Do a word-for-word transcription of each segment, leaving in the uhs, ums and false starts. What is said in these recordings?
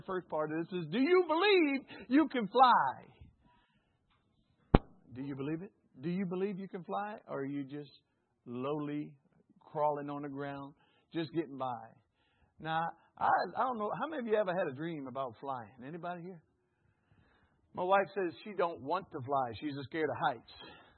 First part of this is, do you believe you can fly? Do you believe it? Do you believe you can fly? Or are you just lowly crawling on the ground, just getting by? Now, I, I don't know. How many of you ever had a dream about flying? Anybody here? My wife says she don't want to fly. She's scared of heights.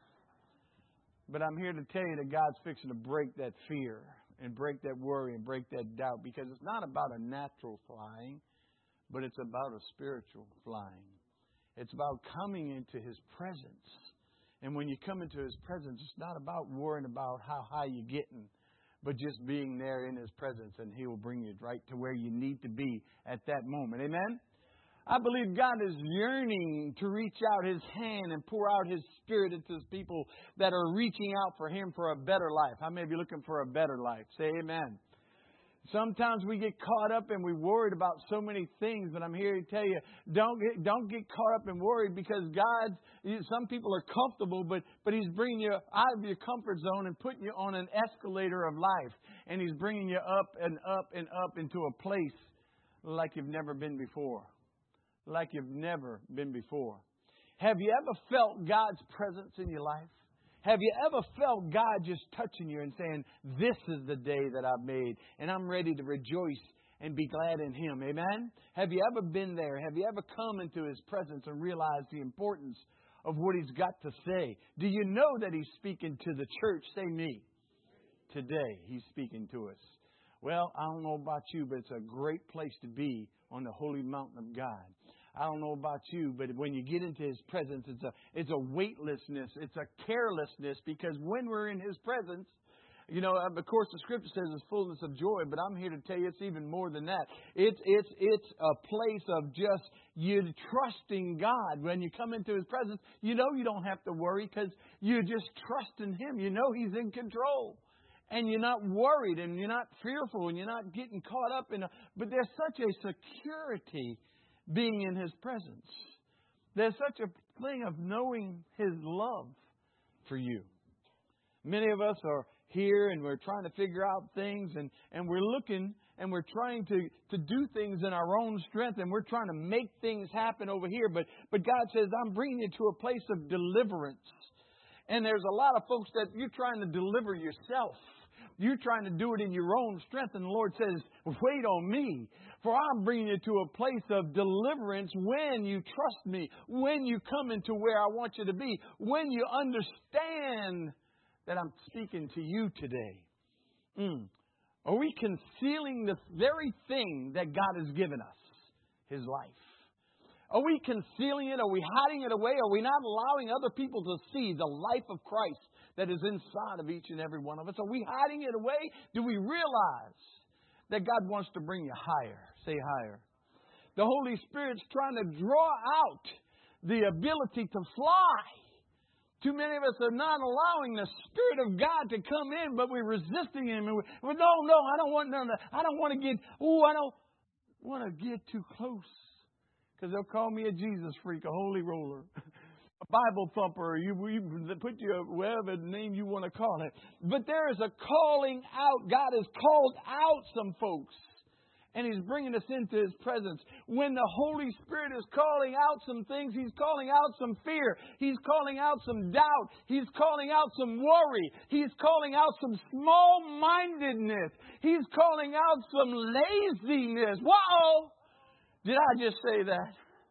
But I'm here to tell you that God's fixing to break that fear and break that worry and break that doubt, because it's not about a natural flying, but it's about a spiritual flying. It's about coming into His presence. And when you come into His presence, it's not about worrying about how high you're getting, but just being there in His presence, and He will bring you right to where you need to be at that moment. Amen? I believe God is yearning to reach out His hand and pour out His Spirit into His people that are reaching out for Him for a better life. How many of you looking for a better life? Say amen. Sometimes we get caught up and we're worried about so many things, but I'm here to tell you, don't get, don't get caught up and worried, because God, some people are comfortable, but, but He's bringing you out of your comfort zone and putting you on an escalator of life. And He's bringing you up and up and up into a place like you've never been before. Like you've never been before. Have you ever felt God's presence in your life? Have you ever felt God just touching you and saying, this is the day that I've made, and I'm ready to rejoice and be glad in Him? Amen? Have you ever been there? Have you ever come into His presence and realized the importance of what He's got to say? Do you know that He's speaking to the church? Say me. Today, He's speaking to us. Well, I don't know about you, but it's a great place to be on the holy mountain of God. I don't know about you, but when you get into His presence, it's a it's a weightlessness, it's a carelessness, because when we're in His presence, you know, of course the Scripture says it's fullness of joy, but I'm here to tell you it's even more than that. It's it's it's a place of just you trusting God. When you come into His presence, you know you don't have to worry, because you just trust in Him. You know He's in control. And you're not worried, and you're not fearful, and you're not getting caught up in a... But there's such a security being in His presence. There's such a thing of knowing His love for you. Many of us are here and we're trying to figure out things, and, and we're looking and we're trying to, to do things in our own strength, and we're trying to make things happen over here. But, but God says, I'm bringing you to a place of deliverance. And there's a lot of folks that you're trying to deliver yourself. You're trying to do it in your own strength. And the Lord says, wait on me. For I'm bringing you to a place of deliverance when you trust me. When you come into where I want you to be. When you understand that I'm speaking to you today. Mm. Are we concealing the very thing that God has given us? His life. Are we concealing it? Are we hiding it away? Are we not allowing other people to see the life of Christ that is inside of each and every one of us? Are we hiding it away? Do we realize that God wants to bring you higher? Say higher. The Holy Spirit's trying to draw out the ability to fly. Too many of us are not allowing the Spirit of God to come in, but we're resisting Him. And we're, no, no, I don't want none of that. I don't want to get, oh, I don't want to get too close. Because they'll call me a Jesus freak, a holy roller, a Bible thumper, you, you put you whatever name you want to call it. But there is a calling out. God has called out some folks. And He's bringing us into His presence. When the Holy Spirit is calling out some things, He's calling out some fear. He's calling out some doubt. He's calling out some worry. He's calling out some small-mindedness. He's calling out some laziness. Whoa! Did I just say that?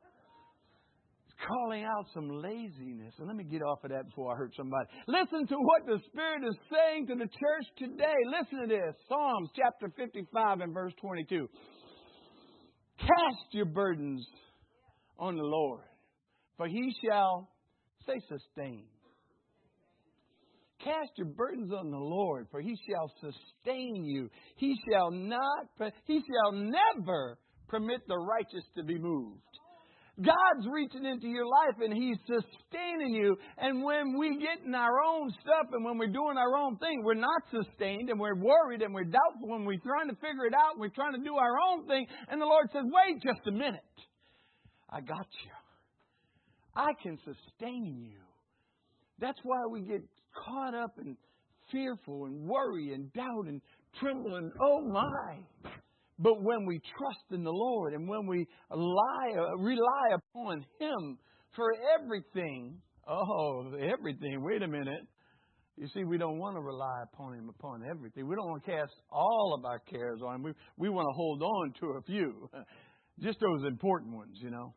It's calling out some laziness. And let me get off of that before I hurt somebody. Listen to what the Spirit is saying to the church today. Listen to this. Psalms chapter fifty-five and verse twenty-two. Cast your burdens on the Lord, for He shall, say sustain. Cast your burdens on the Lord, for He shall sustain you. He shall not, He shall never permit the righteous to be moved. God's reaching into your life and He's sustaining you. And when we get in our own stuff and when we're doing our own thing, we're not sustained and we're worried and we're doubtful and we're trying to figure it out and we're trying to do our own thing. And the Lord says, wait just a minute. I got you. I can sustain you. That's why we get caught up and fearful and worry and doubt and tremble and oh my. But when we trust in the Lord and when we lie, rely upon Him for everything, oh, everything, wait a minute. You see, we don't want to rely upon Him upon everything. We don't want to cast all of our cares on Him. We, we want to hold on to a few, just those important ones, you know.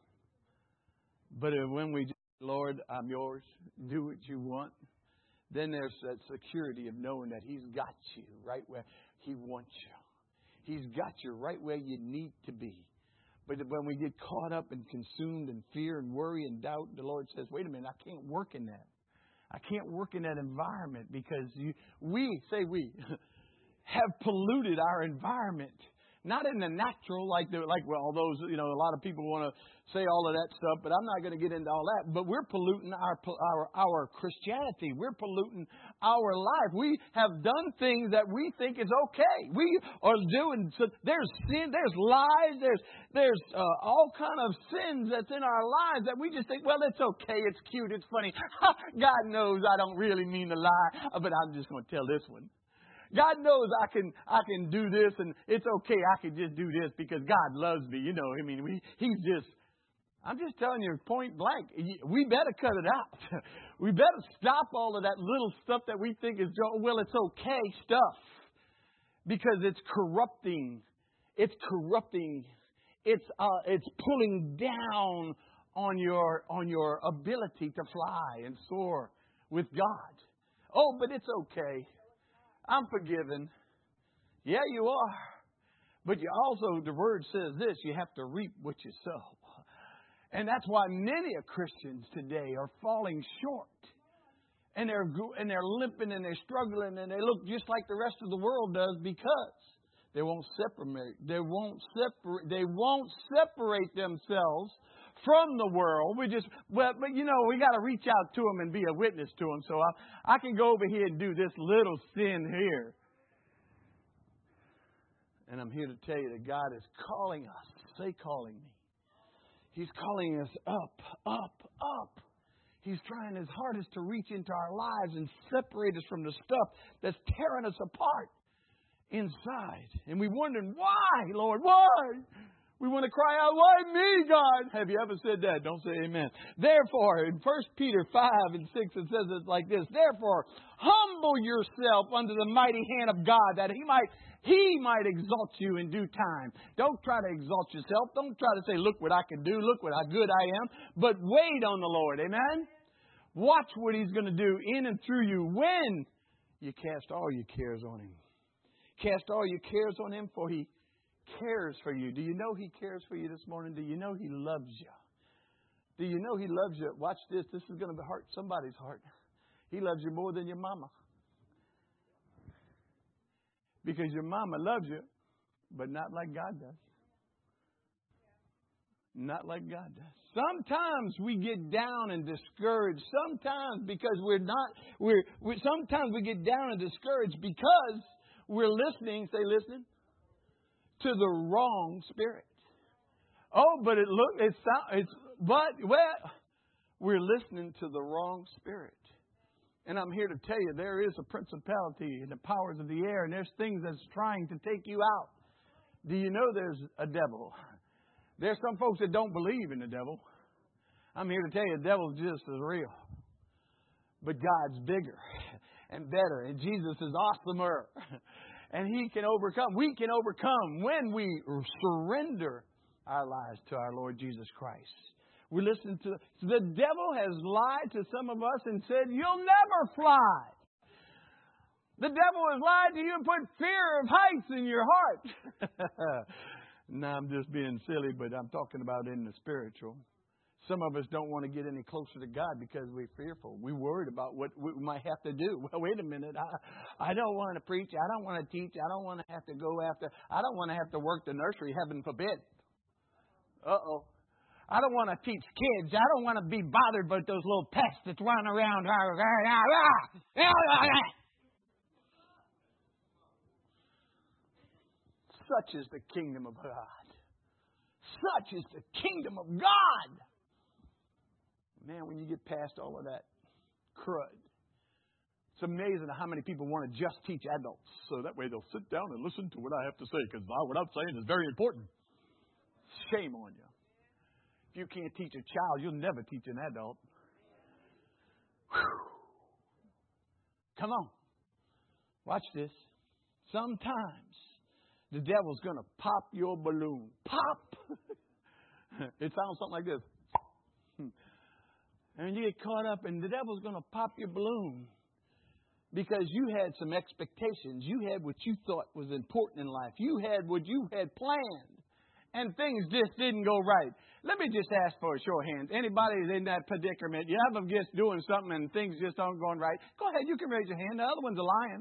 But when we, Lord, I'm yours, do what you want, then there's that security of knowing that He's got you right where He wants you. He's got you right where you need to be. But when we get caught up and consumed in fear and worry and doubt, the Lord says, wait a minute, I can't work in that. I can't work in that environment because you, we, say we, have polluted our environment. Not in the natural, like the, like well, all those, you know, a lot of people want to say all of that stuff, but I'm not going to get into all that. But we're polluting our our our Christianity. We're polluting our life. We have done things that we think is okay. We are doing. So there's sin. There's lies. There's there's uh, all kind of sins that's in our lives that we just think, well, it's okay. It's cute. It's funny. God knows I don't really mean to lie, but I'm just going to tell this one. God knows I can I can do this, and it's okay. I can just do this because God loves me. You know, I mean, we, He's just, I'm just telling you point blank. We better cut it out. We better stop all of that little stuff that we think is, well, it's okay stuff. Because it's corrupting. It's corrupting. It's uh, it's pulling down on your on your ability to fly and soar with God. Oh, but it's okay. I'm forgiven. Yeah, you are. But you also, the Word says this, you have to reap what you sow. And that's why many of Christians today are falling short. And they're and they're limping and they're struggling and they look just like the rest of the world does because they won't separate. They won't separate. They won't separate themselves from the world. We just, well, but you know, we got to reach out to them and be a witness to them. So I, I can go over here and do this little sin here. And I'm here to tell you that God is calling us. Say calling me. He's calling us up, up, up. He's trying his hardest to reach into our lives and separate us from the stuff that's tearing us apart inside. And we're wondering, why, Lord, why? We want to cry out, why me, God? Have you ever said that? Don't say amen. Therefore, in First Peter five and six, it says it like this. Therefore, humble yourself under the mighty hand of God, that He might He might exalt you in due time. Don't try to exalt yourself. Don't try to say, look what I can do. Look what how good I am. But wait on the Lord. Amen? Watch what He's going to do in and through you when you cast all your cares on Him. Cast all your cares on Him, for He cares for you. Do you know He cares for you this morning? Do you know He loves you? Do you know He loves you? Watch this. This is going to hurt somebody's heart. He loves you more than your mama. Because your mama loves you, but not like God does. Not like God does. Sometimes we get down and discouraged. Sometimes because we're not, we're, we're sometimes we get down and discouraged because we're listening, say listening, to the wrong spirit. Oh, but it look, it's, it's, but, well, we're listening to the wrong spirit. And I'm here to tell you, there is a principality and the powers of the air, and there's things that's trying to take you out. Do you know there's a devil? There's some folks that don't believe in the devil. I'm here to tell you, the devil's just as real. But God's bigger and better, and Jesus is awesomer. And He can overcome. We can overcome when we surrender our lives to our Lord Jesus Christ. We listen to, the devil has lied to some of us and said, you'll never fly. The devil has lied to you and put fear of heights in your heart. No, I'm just being silly, but I'm talking about in the spiritual. Some of us don't want to get any closer to God because we're fearful. We're worried about what we might have to do. Well, wait a minute. I, I don't want to preach. I don't want to teach. I don't want to have to go after. I don't want to have to work the nursery. Heaven forbid. Uh-oh. I don't want to teach kids. I don't want to be bothered by those little pests that's running around. Such is the kingdom of God. Such is the kingdom of God. Man, when you get past all of that crud, It's amazing how many people want to just teach adults. So that way they'll sit down and listen to what I have to say, because what I'm saying is very important. Shame on you. If you can't teach a child, you'll never teach an adult. Whew. Come on. Watch this. Sometimes the devil's going to pop your balloon. Pop! It sounds something like this. And you get caught up, and the devil's going to pop your balloon because you had some expectations. You had what you thought was important in life. You had what you had planned, and things just didn't go right. Let me just ask for a show of hands. Anybody is in that predicament? You have them just doing something and things just aren't going right. Go ahead, you can raise your hand. The other one's a lion.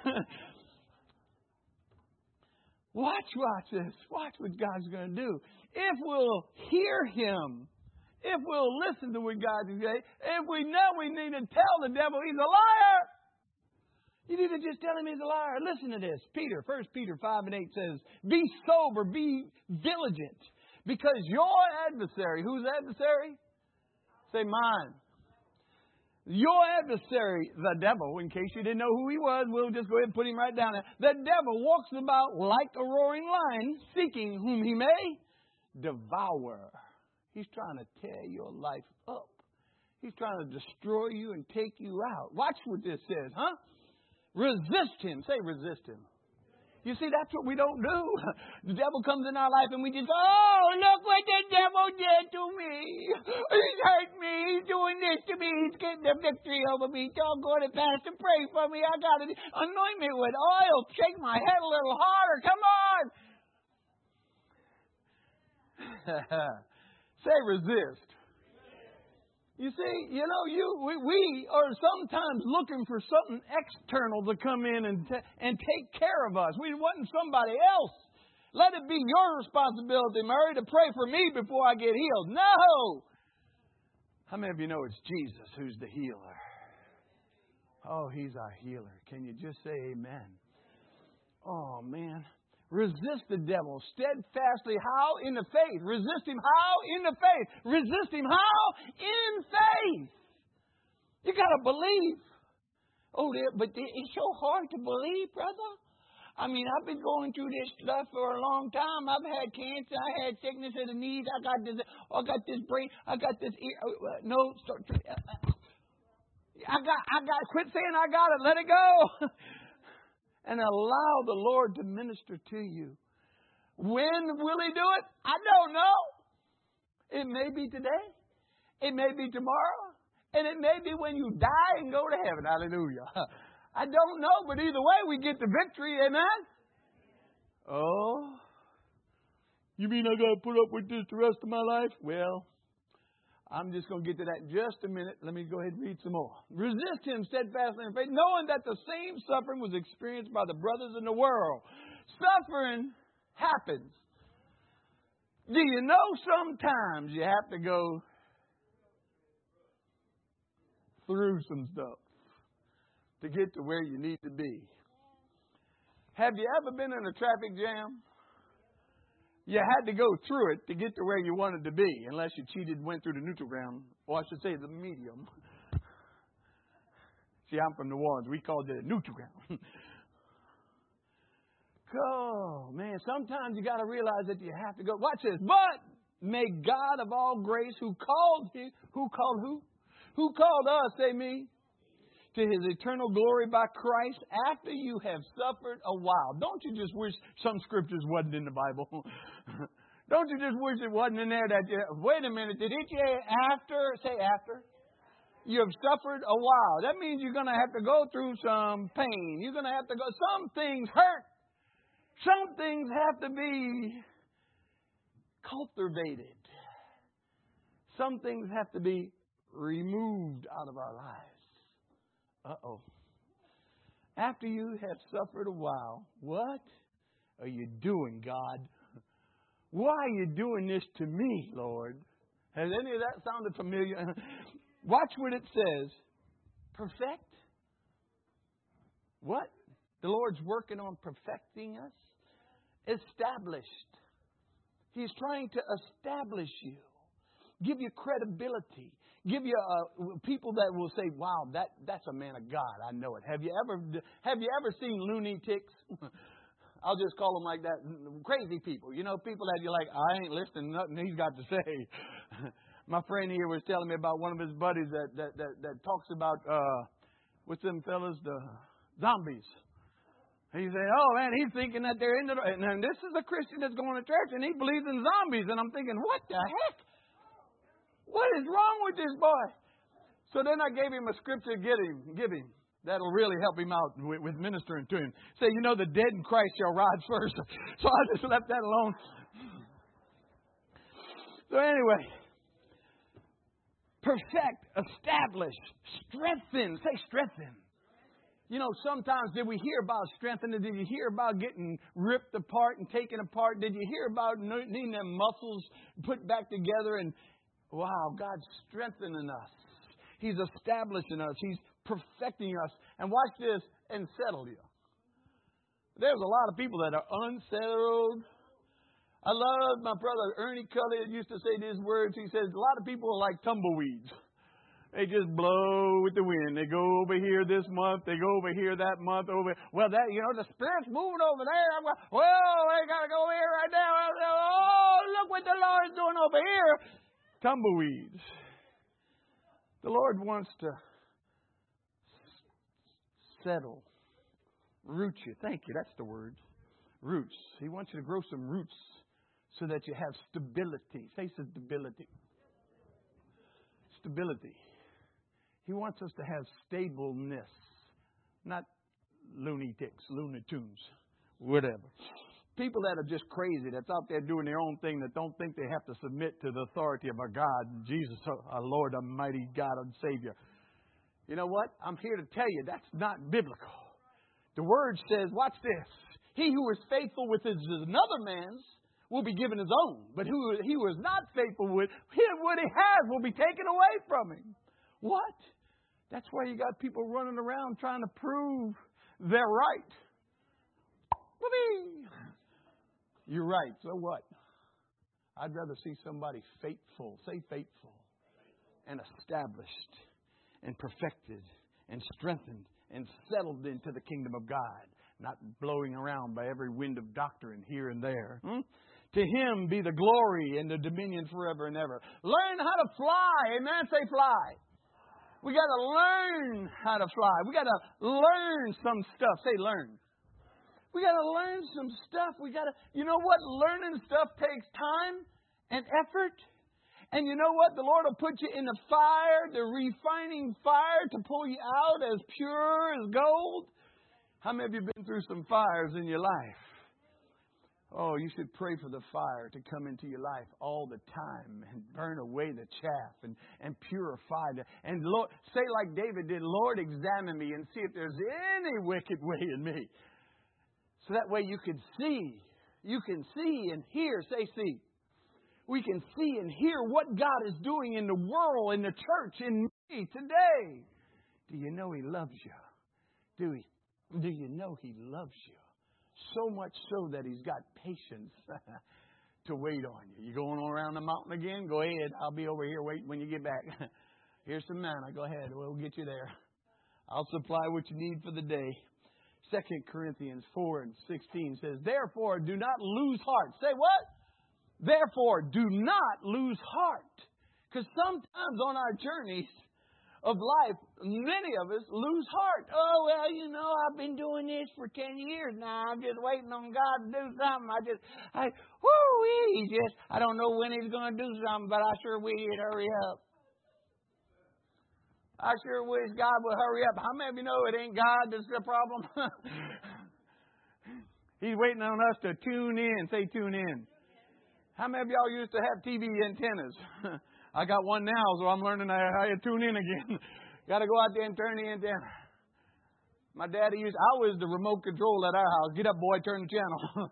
Watch, watch this. Watch what God's going to do. If we'll hear Him, if we'll listen to what God is saying, if we know we need to tell the devil he's a liar, you need to just tell him he's a liar. Listen to this. Peter, First Peter five and eight says, be sober, be vigilant, because your adversary, whose adversary? Say mine. Your adversary, the devil, in case you didn't know who he was, we'll just go ahead and put him right down there. The devil walks about like a roaring lion, seeking whom he may devour. He's trying to tear your life up. He's trying to destroy you and take you out. Watch what this says, huh? Resist him. Say resist him. You see, that's what we don't do. The devil comes in our life and we just, oh, look what the devil did to me. He's hurt me. He's doing this to me. He's getting the victory over me. Don't go to Pastor, pray for me. I got to anoint me with oil. Shake my head a little harder. Come on. Say resist. You see, you know, you we, we are sometimes looking for something external to come in and t- and take care of us. We want somebody else. Let it be your responsibility, Murray, to pray for me before I get healed. No! How many of you know it's Jesus who's the healer? Oh, He's our healer. Can you just say amen? Oh, man. Resist the devil steadfastly. How? In the faith. Resist him. How? In the faith. Resist him. How? In faith. You got to believe. Oh, but it's so hard to believe, brother. I mean, I've been going through this stuff for a long time. I've had cancer. I had sickness of the knees. I got this. I got this brain. I got this ear. Uh, no. Start, uh, I got. I got. Quit saying I got it. Let it go. And allow the Lord to minister to you. When will He do it? I don't know. It may be today. It may be tomorrow. And it may be when you die and go to heaven. Hallelujah. I don't know, but either way, we get the victory. Amen? Oh, you mean I got to put up with this the rest of my life? Well, I'm just going to get to that in just a minute. Let me go ahead and read some more. Resist him steadfastly in faith, knowing that the same suffering was experienced by the brothers in the world. Suffering happens. Do you know sometimes you have to go through some stuff to get to where you need to be? Have you ever been in a traffic jam? You had to go through it to get to where you wanted to be, unless you cheated and went through the neutral ground, or I should say the medium. See, I'm from New Orleans. We called it a neutral ground. Oh, man, sometimes you got to realize that you have to go. Watch this. But may God of all grace, who called you, who called who? Who called us, say me, to His eternal glory by Christ, after you have suffered a while. Don't you just wish some scriptures wasn't in the Bible? Don't you just wish it wasn't in there? That you, wait a minute, did it say after? Say after. You have suffered a while. That means you're going to have to go through some pain. You're going to have to go. Some things hurt. Some things have to be cultivated. Some things have to be removed out of our lives. Uh-oh. After you have suffered a while, what are you doing, God? Why are you doing this to me, Lord? Has any of that sounded familiar? Watch what it says. Perfect. What? The Lord's working on perfecting us. Established. He's trying to establish you. give you credibility, give you uh, people that will say, wow, that, that's a man of God. I know it. Have you ever, have you ever seen loony ticks? I'll just call them like that. Crazy people. You know, people that you're like, I ain't listening to nothing he's got to say. My friend here was telling me about one of his buddies that, that, that, that talks about, uh, what's them fellas? The zombies. He said, oh, man, he's thinking that they're in the... And then this is a Christian that's going to church, and he believes in zombies. And I'm thinking, what the heck? What is wrong with this boy? So then I gave him a scripture to give him, give him. That'll really help him out with, with ministering to him. Say, you know, the dead in Christ shall rise first. So I just left that alone. So anyway, perfect, establish, strengthen. Say strengthen. You know, sometimes did we hear about strengthening? Did you hear about getting ripped apart and taken apart? Did you hear about needing them muscles put back together? And wow, God's strengthening us. He's establishing us. He's perfecting us. And watch this, and settle you. There's a lot of people that are unsettled. I love my brother Ernie Cully used to say these words. He says, a lot of people are like tumbleweeds. They just blow with the wind. They go over here this month. They go over here that month. Over well, that you know the Spirit's moving over there. I'm going, well, they gotta go here right now. Oh, look what the Lord's doing over here. Tumbleweeds. The Lord wants to settle, root you. Thank you. That's the word. Roots. He wants you to grow some roots so that you have stability. Say stability. Stability. He wants us to have stableness, not loony ticks, looney tunes, whatever. People that are just crazy, that's out there doing their own thing, that don't think they have to submit to the authority of our God, Jesus, our Lord, Almighty God and Savior. You know what? I'm here to tell you that's not biblical. The Word says, watch this. He who is faithful with his another man's will be given his own. But who he who is not faithful with, what he has will be taken away from him. What? That's why you got people running around trying to prove they're right. Whoopee! You're right. So what? I'd rather see somebody faithful, say faithful, and established and perfected and strengthened and settled into the kingdom of God, not blowing around by every wind of doctrine here and there. Hmm? To Him be the glory and the dominion forever and ever. Learn how to fly. Amen. Say fly. We got to learn how to fly. We got to learn some stuff. Say learn. We got to learn some stuff. We got to, you know what? Learning stuff takes time and effort. And you know what? The Lord will put you in the fire, the refining fire, to pull you out as pure as gold. How many of you have been through some fires in your life? Oh, you should pray for the fire to come into your life all the time and burn away the chaff and, and purify the, and Lord, say like David did, Lord, examine me and see if there's any wicked way in me. So that way you can see. You can see and hear. Say see. We can see and hear what God is doing in the world, in the church, in me today. Do you know He loves you? Do He? Do you know He loves you? So much so that He's got patience to wait on you. You going around the mountain again? Go ahead. I'll be over here waiting when you get back. Here's some manna. Go ahead. We'll get you there. I'll supply what you need for the day. Second Corinthians four and sixteen says, therefore, do not lose heart. Say what? Therefore, do not lose heart. Because sometimes on our journeys of life, many of us lose heart. Oh, well, you know, I've been doing this for ten years now. I'm just waiting on God to do something. I just, I, whoo, he just, I don't know when He's going to do something, but I sure wish He'd hurry up. I sure wish God would hurry up. How many of you know it ain't God that's the problem? He's waiting on us to tune in. Say tune in. How many of y'all used to have T V antennas? I got one now, so I'm learning how to tune in again. Got to go out there and turn the antenna. My daddy used, I was the remote control at our house. Get up, boy, turn the channel.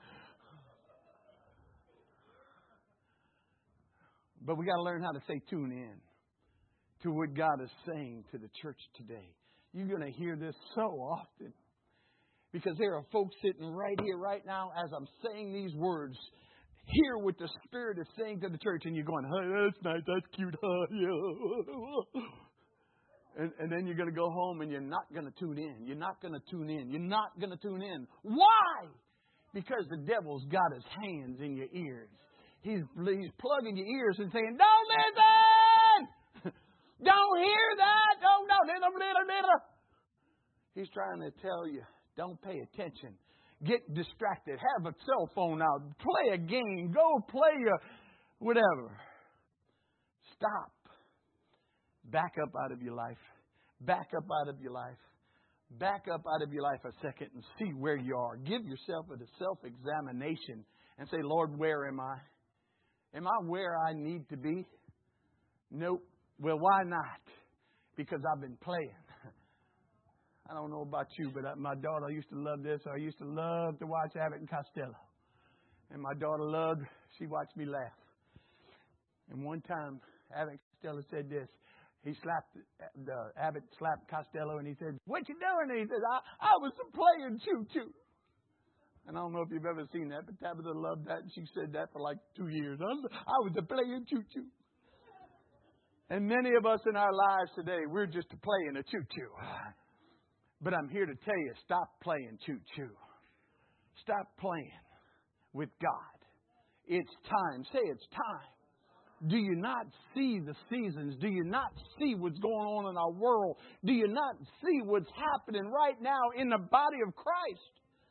But we got to learn how to say tune in to what God is saying to the church today. You're going to hear this so often. Because there are folks sitting right here, right now, as I'm saying these words. hear what the Spirit is saying to the church, and you're going, "Hey, that's nice, that's cute, huh? Yeah." And, and then you're going to go home and you're not going to tune in. You're not going to tune in. You're not going to tune in. Why? Because the devil's got his hands in your ears. He's, he's plugging your ears and saying, "Don't listen! Don't hear that! Don't, no, little, little, little." He's trying to tell you, don't pay attention. Get distracted. Have a cell phone out. Play a game. Go play a whatever. Stop. Back up out of your life. Back up out of your life. Back up out of your life a second and see where you are. Give yourself a self-examination and say, "Lord, where am I? Am I where I need to be?" Nope. Well, why not? Because I've been playing. I don't know about you, but my daughter used to love this. I used to love to watch Abbott and Costello. And my daughter loved, she watched me laugh. And one time, Abbott and Costello said this. He slapped, the Abbott slapped Costello and he said, "What you doing?" And he said, I, I was playing choo-choo. And I don't know if you've ever seen that, but Tabitha loved that. And she said that for like two years. I was, I was playing choo-choo. And many of us in our lives today, we're just playing a choo-choo. But I'm here to tell you, stop playing choo-choo. Stop playing with God. It's time. Say it's time. Do you not see the seasons? Do you not see what's going on in our world? Do you not see what's happening right now in the body of Christ?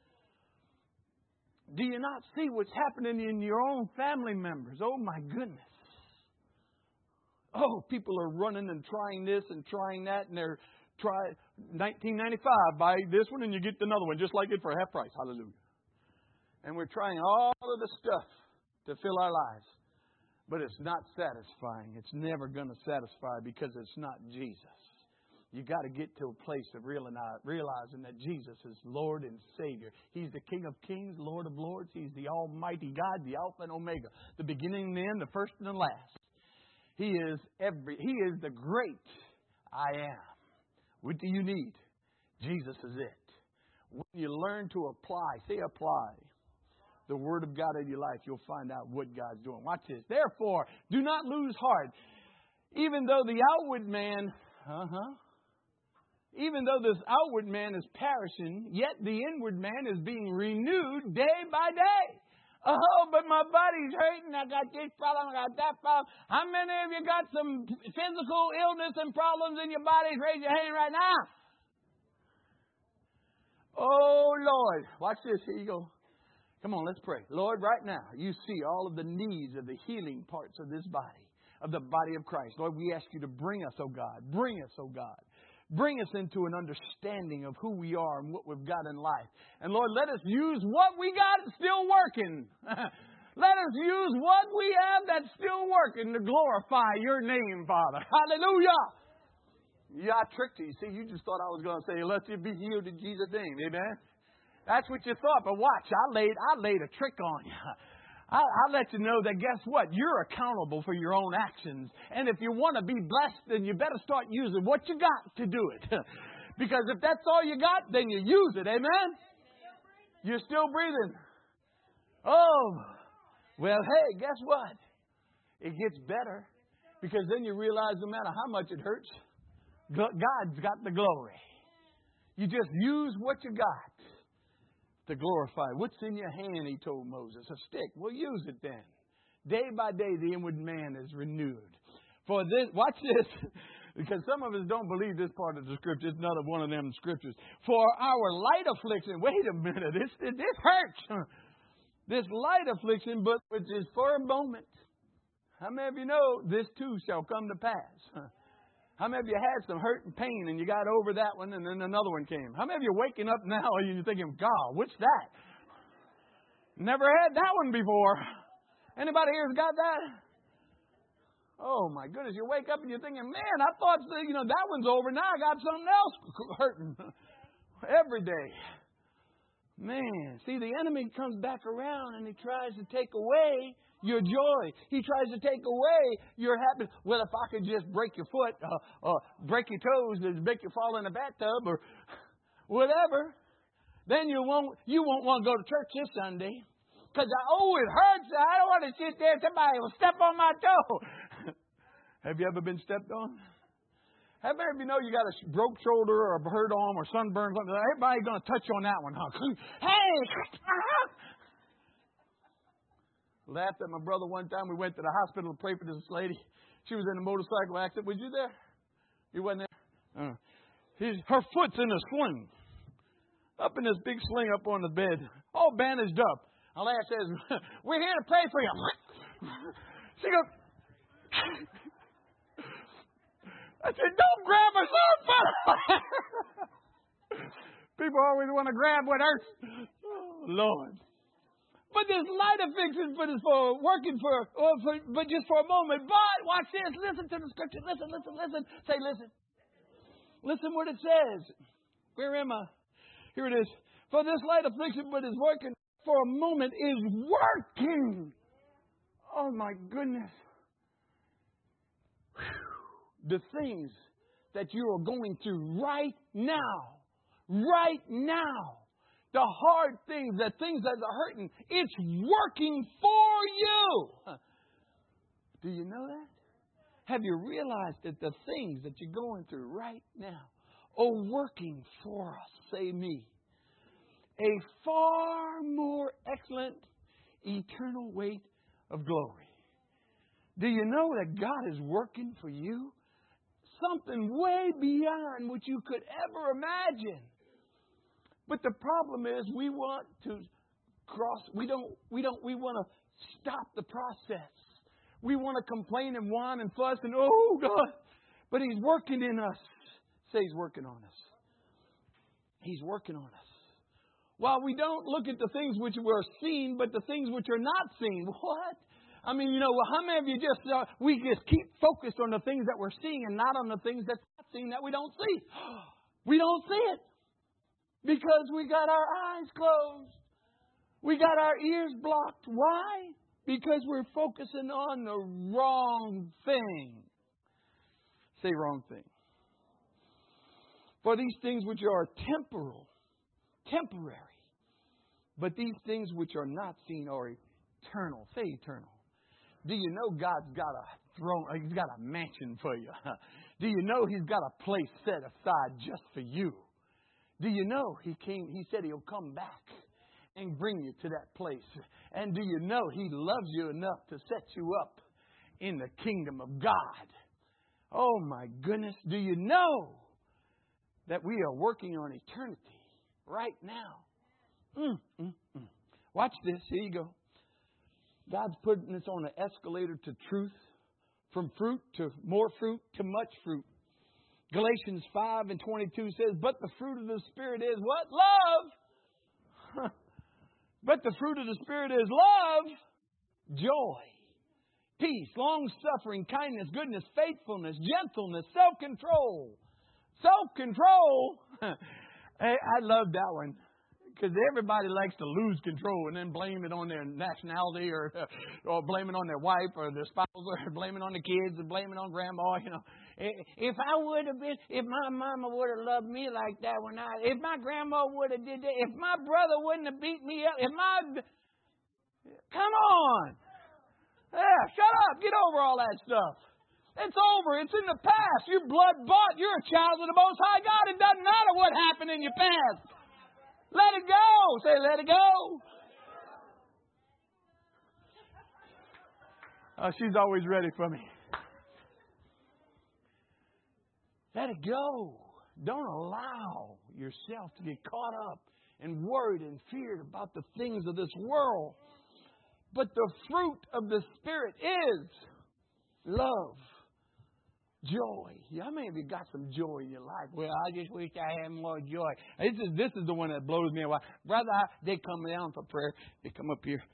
Do you not see what's happening in your own family members? Oh, my goodness. Oh, people are running and trying this and trying that, and they're trying nineteen ninety-five, buy this one and you get another one just like it for half price. Hallelujah. And we're trying all of the stuff to fill our lives. But it's not satisfying. It's never going to satisfy because it's not Jesus. You got to get to a place of realizing that Jesus is Lord and Savior. He's the King of Kings, Lord of Lords. He's the Almighty God, the Alpha and Omega, the beginning and the end, the first and the last. He is every. He is the great I am. What do you need? Jesus is it. When you learn to apply, say apply, the Word of God in your life, you'll find out what God's doing. Watch this. Therefore, do not lose heart. Even though the outward man, uh-huh, even though this outward man is perishing, yet the inward man is being renewed day by day. Oh, but my body's hurting. I got this problem. I got that problem. How many of you got some physical illness and problems in your bodies? Raise your hand right now. Oh, Lord. Watch this. Here you go. Come on, let's pray. Lord, right now, you see all of the needs of the healing parts of this body, of the body of Christ. Lord, we ask you to bring us, oh God. Bring us, oh God. Bring us into an understanding of who we are and what we've got in life. And Lord, let us use what we got still working. Let us use what we have that's still working to glorify your name, Father. Hallelujah. Yeah, I tricked you. See, you just thought I was going to say, let you be healed in Jesus' name. Amen. That's what you thought. But watch, I laid, I laid a trick on you. I, I let you know that guess what? You're accountable for your own actions. And if you want to be blessed, then you better start using what you got to do it. Because if that's all you got, then you use it. Amen? You're still breathing. Oh, well, hey, guess what? It gets better. Because then you realize no matter how much it hurts, God's got the glory. You just use what you got to glorify. What's in your hand, he told Moses? A stick. Well, use it then. Day by day, the inward man is renewed. For this, watch this, because some of us don't believe this part of the scripture. It's another one of them scriptures. For our light affliction, wait a minute, this, this hurts. This light affliction, but which is for a moment. How many of you know this too shall come to pass? How many of you had some hurt and pain and you got over that one and then another one came? How many of you are waking up now and you're thinking, God, what's that? Never had that one before. Anybody here has got that? Oh, my goodness. You wake up and you're thinking, man, I thought, you know, that one's over. Now I got something else hurting every day. Man, see, the enemy comes back around and he tries to take away your joy. He tries to take away your happiness. Well, if I could just break your foot, uh, uh, break your toes, and make you fall in a bathtub or whatever, then you won't you won't want to go to church this Sunday. because, oh, it hurts. I don't want to sit there. Somebody will step on my toe. Have you ever been stepped on? Have you ever know you got a broke shoulder or a hurt arm or sunburn? Something? Everybody's going to touch you on that one, huh? Hey! Laughed at my brother one time. We went to the hospital to pray for this lady. She was in a motorcycle accident. Was you there? You wasn't there? Uh, he's, her foot's in a sling. Up in this big sling up on the bed. All bandaged up. My lad says, we're here to pray for you. She goes, I said, don't grab us up. People always want to grab what hurts. Oh, Lord. But this light affliction but is for working for, or for, but just for a moment. But watch this. Listen to the scripture. Listen, listen, listen. Say, listen. Listen what it says. Where am I? Here it is. For this light affliction, but is working for a moment, is working. Oh my goodness. Whew. The things that you are going through right now, right now, the hard things, the things that are hurting, it's working for you. Huh. Do you know that? Have you realized that the things that you're going through right now are working for us? Say me. A far more excellent eternal weight of glory. Do you know that God is working for you? Something way beyond what you could ever imagine. But the problem is we want to cross, we don't, we don't, we want to stop the process. We want to complain and whine and fuss and, oh God, but He's working in us. Say He's working on us. He's working on us. While we don't look at the things which were seen, but the things which are not seen. What? I mean, you know, how many of you just, uh, we just keep focused on the things that we're seeing and not on the things that's not seen that we don't see. We don't see it. Because we got our eyes closed. We got our ears blocked. Why? Because we're focusing on the wrong thing. Say wrong thing. For these things which are temporal, temporary. But these things which are not seen are eternal. Say eternal. Do you know God's got a throne? He's got a mansion for you. Do you know He's got a place set aside just for you? Do you know He came? He said He'll come back and bring you to that place. And do you know He loves you enough to set you up in the kingdom of God? Oh my goodness. Do you know that we are working on eternity right now? Mm, mm, mm. Watch this. Here you go. God's putting us on an escalator to truth. From fruit to more fruit to much fruit. Galatians five and twenty-two says, but the fruit of the Spirit is what? Love. But the fruit of the Spirit is love, joy, peace, long-suffering, kindness, goodness, faithfulness, gentleness, self-control. Self-control. Hey, I love that one. Because everybody likes to lose control and then blame it on their nationality or or blame it on their wife or their spouse or blame it on the kids or blame it on grandma. You know, if I would have been, if my mama would have loved me like that when I, if my grandma would have did that, if my brother wouldn't have beat me up, if my, come on, yeah, shut up, get over all that stuff. It's over. It's in the past. You're blood bought. You're a child of the Most High God. It doesn't matter what happened in your past. Let it go. Say, let it go. Oh, she's always ready for me. Let it go. Don't allow yourself to get caught up and worried and feared about the things of this world. But the fruit of the Spirit is love. Joy. How many of you got some joy in your life? Well, I just wish I had more joy. This is this is the one that blows me away. Brother, I, they come down for prayer. They come up here.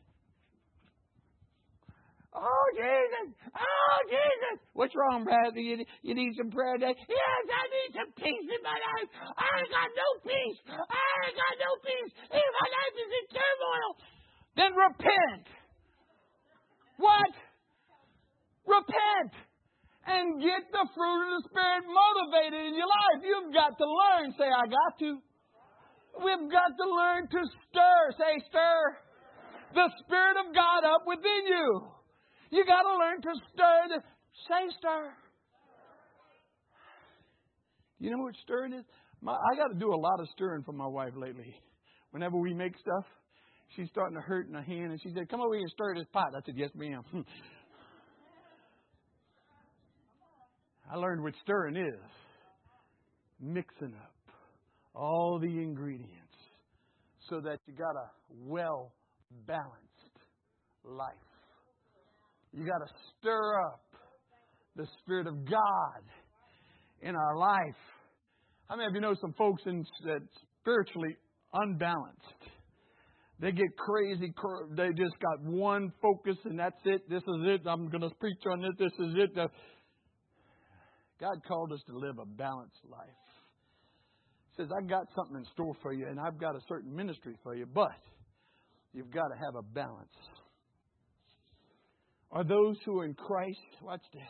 Oh, Jesus. Oh, Jesus. What's wrong, brother? You, you need some prayer today? Yes, I need some peace in my life. I ain't got no peace. I ain't got no peace. If my life is in turmoil, then repent. What? Repent. And get the fruit of the Spirit motivated in your life. You've got to learn. Say, I got to. We've got to learn to stir. Say, stir. the Spirit of God up within you. You got to learn to stir. The, say stir. You know what stirring is? My, I got to do a lot of stirring for my wife lately. Whenever we make stuff, she's starting to hurt in her hand, and she said, "Come over here and stir this pot." I said, "Yes, ma'am." I learned what stirring is. Mixing up all the ingredients so that you got a well-balanced life. You got to stir up the Spirit of God in our life. How many of you know some folks in, that spiritually unbalanced? They get crazy. They just got one focus and that's it. This is it. I'm going to preach on this. This is it. God called us to live a balanced life. He says, I've got something in store for you and I've got a certain ministry for you, but you've got to have a balance. Are those who are in Christ, watch this.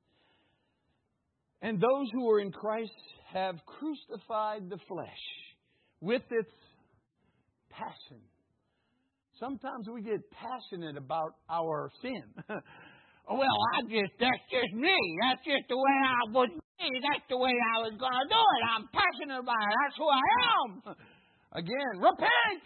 And those who are in Christ have crucified the flesh with its passion. Sometimes we get passionate about our sin. Well, I just, that's just me. That's just the way I was me. That's the way I was going to do it. I'm passionate about it. That's who I am. Again, repent.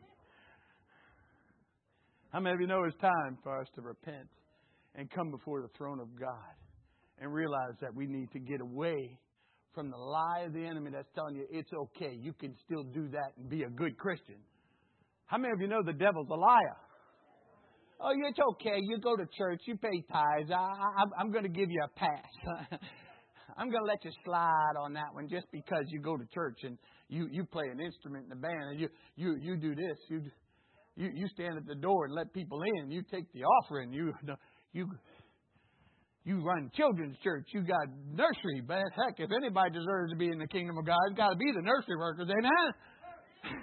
How many of you know it's time for us to repent and come before the throne of God and realize that we need to get away from the lie of the enemy that's telling you it's okay. You can still do that and be a good Christian. How many of you know the devil's a liar? Oh, it's okay. You go to church. You pay tithes. I, I, I'm going to give you a pass. I'm going to let you slide on that one just because you go to church and you, you play an instrument in the band and you, you, you do this. You, you, you stand at the door and let people in. You take the offering. You, you, you run children's church. You got nursery. But heck, if anybody deserves to be in the kingdom of God, it's got to be the nursery workers. Amen?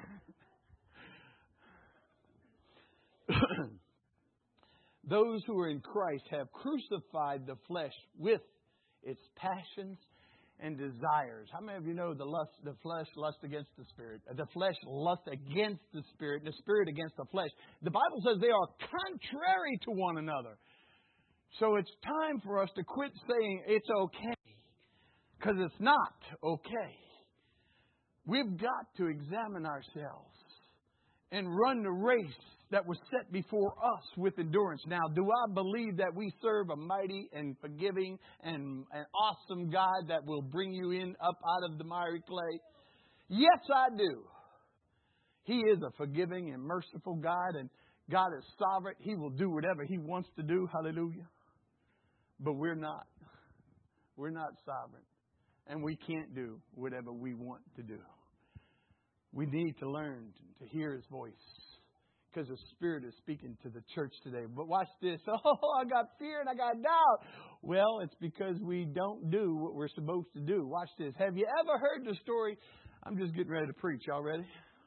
Those who are in Christ have crucified the flesh with its passions and desires. How many of you know the lust, the flesh lusts against the spirit? The flesh lusts against the spirit, and the spirit against the flesh. The Bible says they are contrary to one another. So it's time for us to quit saying it's okay, because it's not okay. We've got to examine ourselves and run the race that was set before us with endurance. Now, do I believe that we serve a mighty and forgiving and an awesome God that will bring you in up out of the miry clay? Yes, I do. He is a forgiving and merciful God, and God is sovereign. He will do whatever He wants to do. Hallelujah. But we're not. We're not sovereign, and we can't do whatever we want to do. We need to learn to hear His voice, because the Spirit is speaking to the church today. But watch this. Oh, I got fear and I got doubt. Well, it's because we don't do what we're supposed to do. Watch this. Have you ever heard the story? I'm just getting ready to preach. Y'all ready?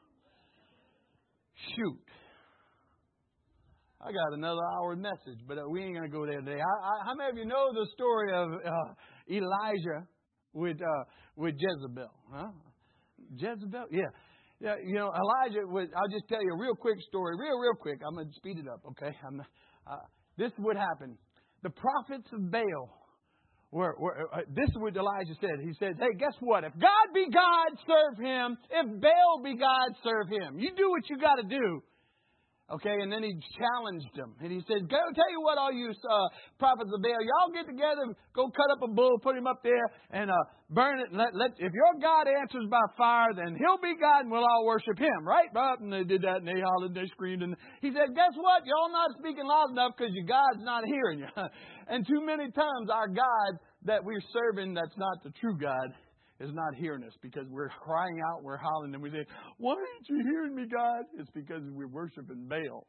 Shoot. I got another hour message, but we ain't going to go there today. I, I, how many of you know the story of uh, Elijah with uh, with Jezebel? Huh? Jezebel? Yeah. Yeah, you know, Elijah was, I'll just tell you a real quick story, real, real quick. I'm going to speed it up, okay? I'm not, uh, this would happen. The prophets of Baal were, were uh, this is what Elijah said. He said, hey, guess what? If God be God, serve Him. If Baal be God, serve Him. You do what you got to do. Okay, and then he challenged them. And he said, go tell you what, all you uh, prophets of Baal, y'all get together, go cut up a bull, put him up there, and uh, burn it. And let, let, if your God answers by fire, then He'll be God and we'll all worship Him, right? And they did that, and they hollered, and they screamed. And he said, guess what? Y'all not speaking loud enough because your God's not hearing you. And too many times our God that we're serving that's not the true God is not hearing us, because we're crying out, we're hollering, and we say, why aren't you hearing me, God? It's because we're worshiping Baal.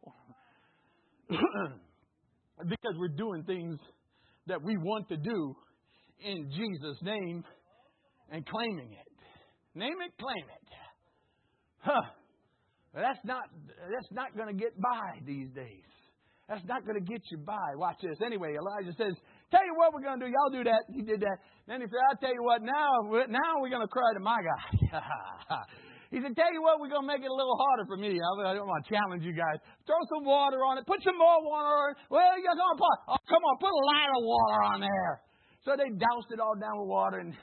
Because we're doing things that we want to do in Jesus' name and claiming it. Name it, claim it. Huh. That's not, that's not going to get by these days. That's not going to get you by. Watch this. Anyway, Elijah says, tell you what we're going to do. Y'all do that. He did that. Then he said, I'll tell you what, now, now we're going to cry to my God. He said, tell you what, we're going to make it a little harder for me. I don't want to challenge you guys. Throw some water on it. Put some more water on it. Well, you're going to put, oh, come on, put a lot of water on there. So they doused it all down with water. And,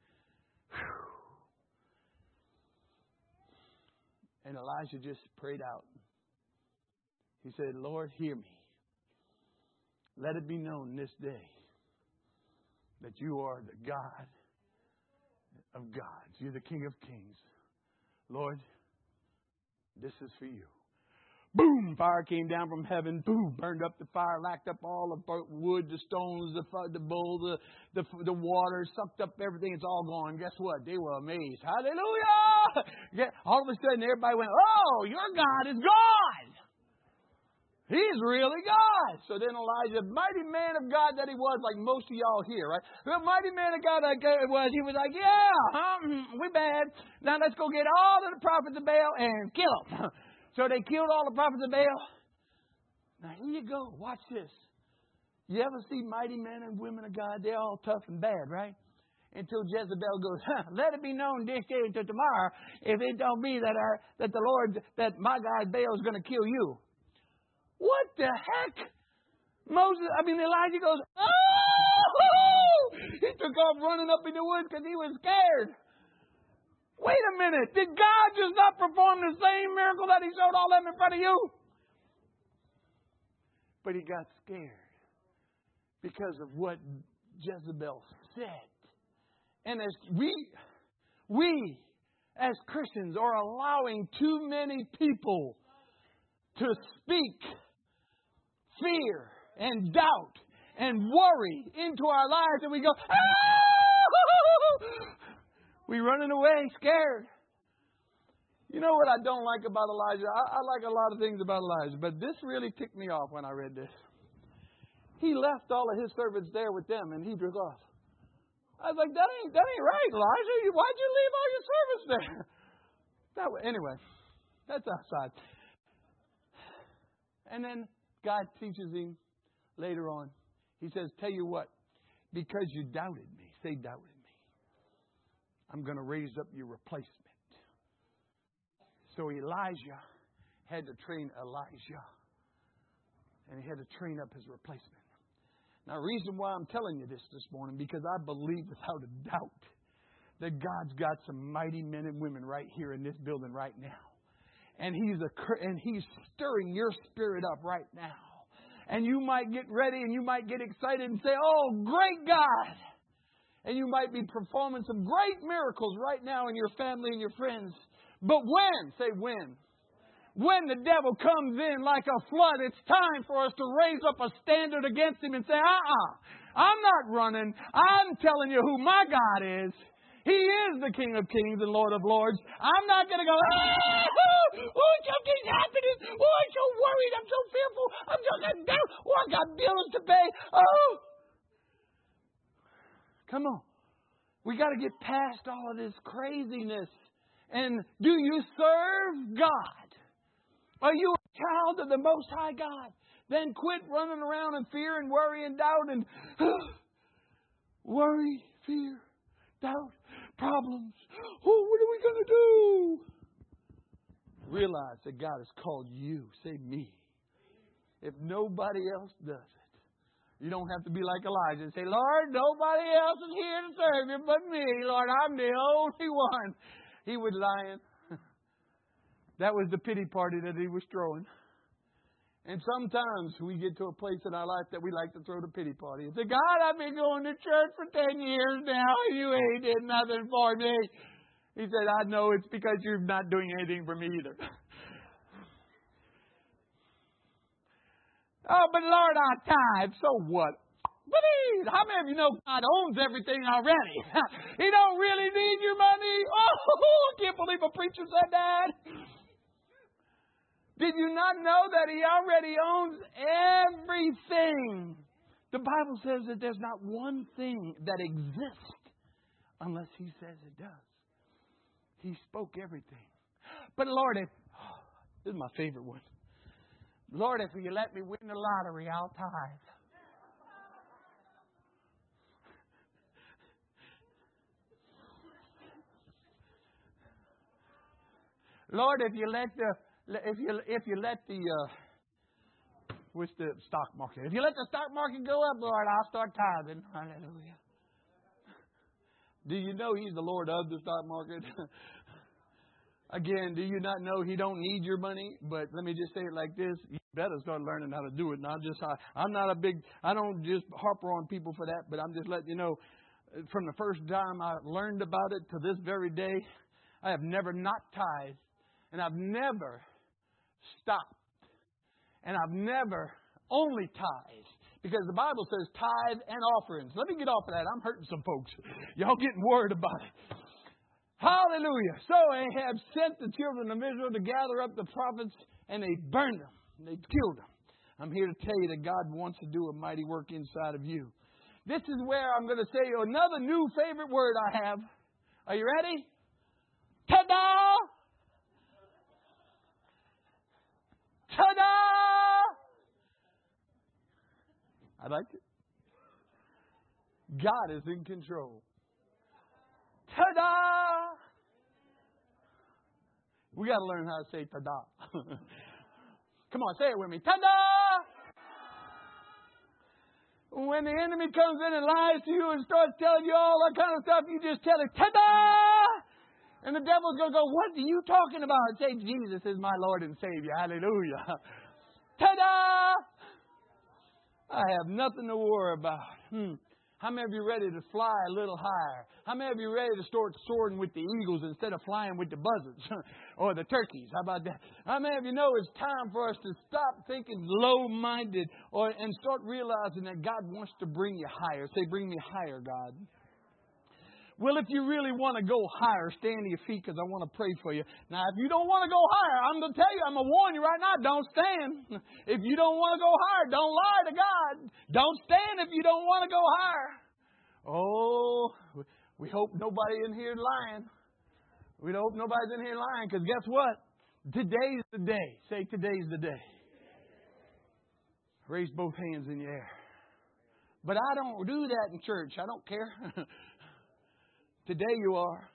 and Elijah just prayed out. He said, Lord, hear me. Let it be known this day that you are the God of gods. You're the King of kings. Lord, this is for you. Boom! Fire came down from heaven. Boom! Burned up the fire, lacked up all the wood, the stones, the the bowl, the, the the water, sucked up everything. It's all gone. Guess what? They were amazed. Hallelujah! All of a sudden, everybody went, oh, your God is God. He's really God. So then Elijah, mighty man of God that he was, like most of y'all here, right? The mighty man of God that he was, he was like, yeah, huh, we bad. Now let's go get all of the prophets of Baal and kill them. So they killed all the prophets of Baal. Now here you go. Watch this. You ever see mighty men and women of God? They're all tough and bad, right? Until Jezebel goes, huh, let it be known this day until tomorrow, if it don't be that our, that the Lord, that my God Baal is going to kill you. What the heck? Moses, I mean, Elijah goes, oh! He took off running up in the woods because he was scared. Wait a minute. Did God just not perform the same miracle that he showed all them in front of you? But he got scared because of what Jezebel said. And as we, we as Christians are allowing too many people to speak fear and doubt and worry into our lives, and we go, ah! We running away scared. You know what I don't like about Elijah? I, I like a lot of things about Elijah, but this really ticked me off when I read this. He left all of his servants there with them, and he took off. I was like, that ain't that ain't right, Elijah. Why'd you leave all your servants there? That way, anyway, that's outside. And then God teaches him later on. He says, tell you what, because you doubted me, say doubted me, I'm going to raise up your replacement. So Elijah had to train Elijah. And he had to train up his replacement. Now, the reason why I'm telling you this this morning, because I believe without a doubt that God's got some mighty men and women right here in this building right now. And he's a, and he's stirring your spirit up right now. And you might get ready and you might get excited and say, oh, great God. And you might be performing some great miracles right now in your family and your friends. But when, say when, when the devil comes in like a flood, it's time for us to raise up a standard against him and say, uh-uh, I'm not running. I'm telling you who my God is. He is the King of kings and Lord of lords. I'm not going to go, ah, oh, something's happening. Oh, I'm so worried. I'm so fearful. I'm so down. Oh, I got bills to pay. Oh. Come on. We got to get past all of this craziness. And do you serve God? Are you a child of the Most High God? Then quit running around in fear and worry and doubt and worry, fear, doubt. Problems. Oh, what are we going to do? Realize that God has called you. Say me. If nobody else does it, you don't have to be like Elijah and say, Lord, nobody else is here to serve you but me. Lord, I'm the only one. He was lying. That was the pity party that he was throwing. And sometimes we get to a place in our life that we like to throw the pity party and say, God, I've been going to church for ten years now and you ain't did nothing for me. He said, I know it's because you're not doing anything for me either. Oh, but Lord, I tithe. So what? But he, how many of you know God owns everything already? He don't really need your money. Oh, I can't believe a preacher said that. Did you not know that He already owns everything? The Bible says that there's not one thing that exists unless He says it does. He spoke everything. But Lord, if, oh, this is my favorite one. Lord, if you let me win the lottery, I'll tithe. Lord, if you let the if you if you let the uh, what's the stock market? If you let the stock market go up, Lord, I'll start tithing. Hallelujah. Do you know He's the Lord of the stock market? Again, do you not know He don't need your money? But let me just say it like this. You better start learning how to do it. Not just, I, I'm not a big, I don't just harper on people for that, but I'm just letting you know, from the first time I learned about it to this very day, I have never not tithed. And I've never stopped. And I've never only tithed. Because the Bible says tithe and offerings. Let me get off of that. I'm hurting some folks. Y'all getting worried about it. Hallelujah. So Ahab sent the children of Israel to gather up the prophets, and they burned them. They killed them. I'm here to tell you that God wants to do a mighty work inside of you. This is where I'm going to say another new favorite word I have. Are you ready? Ta-da! Ta-da! I like it. God is in control. Ta-da! We got to learn how to say ta-da. Come on, say it with me. Ta-da! When the enemy comes in and lies to you and starts telling you all that kind of stuff, you just tell it, ta-da! And the devil's going to go, what are you talking about? And say, Jesus is my Lord and Savior. Hallelujah. Ta-da! I have nothing to worry about. Hmm. How many of you ready to fly a little higher? How many of you ready to start soaring with the eagles instead of flying with the buzzards or the turkeys? How about that? How many of you know it's time for us to stop thinking low-minded or and start realizing that God wants to bring you higher? Say, bring me higher, God. Well, if you really want to go higher, stand to your feet because I want to pray for you. Now, if you don't want to go higher, I'm going to tell you, I'm going to warn you right now, don't stand. If you don't want to go higher, don't lie to God. Don't stand if you don't want to go higher. Oh, we hope nobody in here is lying. We hope nobody's in here lying because guess what? Today's the day. Say, today's the day. Raise both hands in the air. But I don't do that in church. I don't care. Today you are.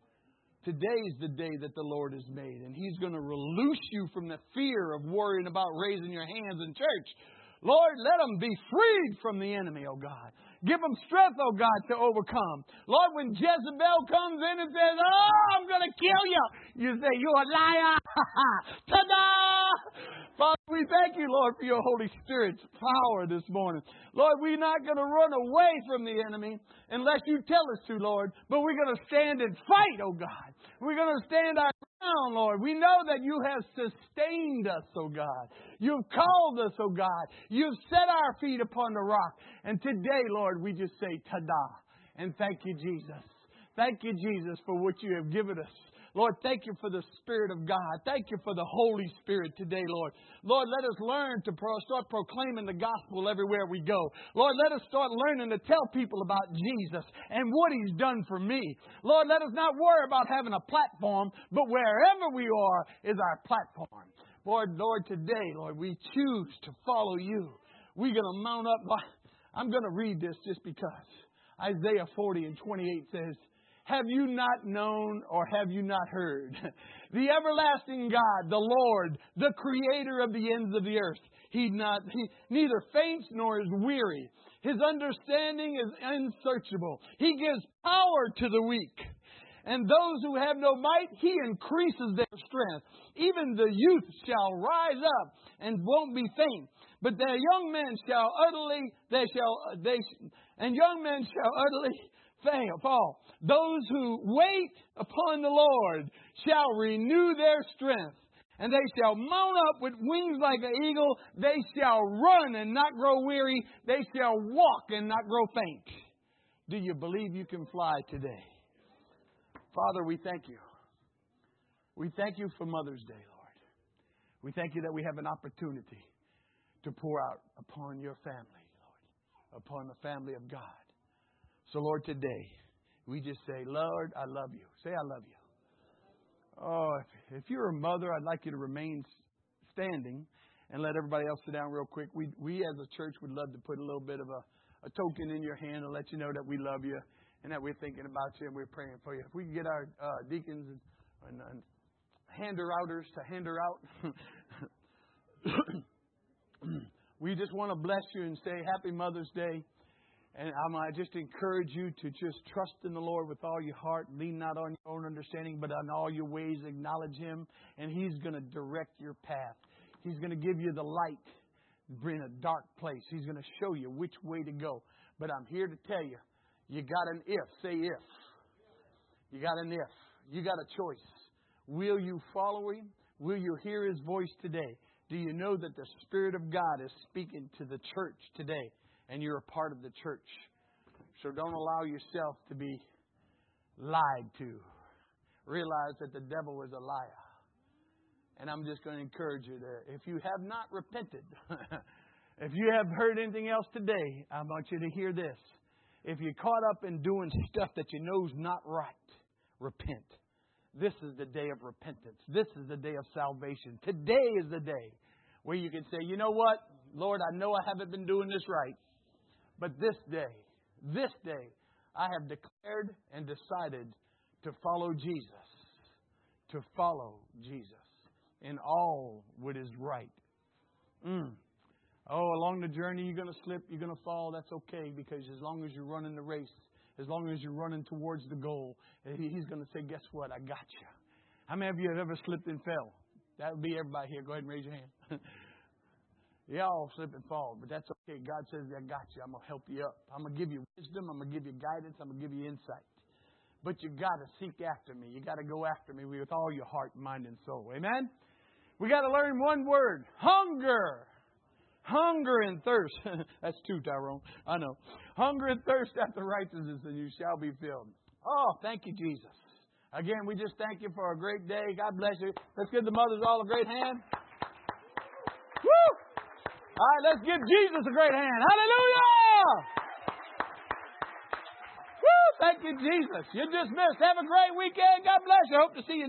Today's the day that the Lord has made. And He's going to release you from the fear of worrying about raising your hands in church. Lord, let them be freed from the enemy, oh God. Give them strength, oh God, to overcome. Lord, when Jezebel comes in and says, oh, I'm going to kill you, you say, you're a liar. Ta-da! Father, we thank you, Lord, for your Holy Spirit's power this morning. Lord, we're not going to run away from the enemy unless you tell us to, Lord. But we're going to stand and fight, oh God. We're going to stand our ground, Lord. We know that you have sustained us, oh God. You've called us, oh God. You've set our feet upon the rock. And today, Lord, we just say, ta-da. And thank you, Jesus. Thank you, Jesus, for what you have given us. Lord, thank you for the Spirit of God. Thank you for the Holy Spirit today, Lord. Lord, let us learn to pro- start proclaiming the gospel everywhere we go. Lord, let us start learning to tell people about Jesus and what He's done for me. Lord, let us not worry about having a platform, but wherever we are is our platform. Lord, Lord, today, Lord, we choose to follow you. We're going to mount up. I'm going to read this just because. Isaiah forty and twenty-eight says, have you not known or have you not heard? The everlasting God, the Lord, the creator of the ends of the earth. He not he neither faints nor is weary. His understanding is unsearchable. He gives power to the weak. And those who have no might, He increases their strength. Even the youth shall rise up and won't be faint. But their young men shall utterly, they shall, they, and young men shall utterly fail, fall. Those who wait upon the Lord shall renew their strength. And they shall mount up with wings like an eagle. They shall run and not grow weary. They shall walk and not grow faint. Do you believe you can fly today? Father, we thank you. We thank you for Mother's Day, Lord. We thank you that we have an opportunity to pour out upon your family, Lord, upon the family of God. So, Lord, today, we just say, Lord, I love you. Say, I love you. Oh, if, if you're a mother, I'd like you to remain standing and let everybody else sit down real quick. We, we as a church would love to put a little bit of a, a token in your hand and let you know that we love you and that we're thinking about you and we're praying for you. If we can get our uh, deacons and, and, and hander-outers to hander out. We just want to bless you and say Happy Mother's Day. And I just encourage you to just trust in the Lord with all your heart. Lean not on your own understanding, but on all your ways acknowledge Him. And He's going to direct your path. He's going to give you the light in a dark place. He's going to show you which way to go. But I'm here to tell you, you got an if. Say if. You got an if. You got a choice. Will you follow Him? Will you hear His voice today? Do you know that the Spirit of God is speaking to the church today? And you're a part of the church. So don't allow yourself to be lied to. Realize that the devil is a liar. And I'm just going to encourage you to, if you have not repented, if you have heard anything else today, I want you to hear this. If you're caught up in doing stuff that you know is not right, repent. This is the day of repentance. This is the day of salvation. Today is the day where you can say, you know what? Lord, I know I haven't been doing this right. But this day, this day, I have declared and decided to follow Jesus. To follow Jesus in all what is right. Mm. Oh, along the journey, you're going to slip, you're going to fall. That's okay, because as long as you're running the race, as long as you're running towards the goal, He's going to say, guess what? I got you. How many of you have ever slipped and fell? That would be everybody here. Go ahead and raise your hand. Y'all slip and fall, but that's okay. God says, I got you. I'm going to help you up. I'm going to give you wisdom. I'm going to give you guidance. I'm going to give you insight. But you got to seek after me. You got to go after me with all your heart, mind, and soul. Amen? We got to learn one word. Hunger. Hunger and thirst. That's two, Tyrone. I know. Hunger and thirst after righteousness, and you shall be filled. Oh, thank you, Jesus. Again, we just thank you for a great day. God bless you. Let's give the mothers all a great hand. Woo! All right, let's give Jesus a great hand. Hallelujah! Woo! Thank you, Jesus. You're dismissed. Have a great weekend. God bless you. Hope to see you.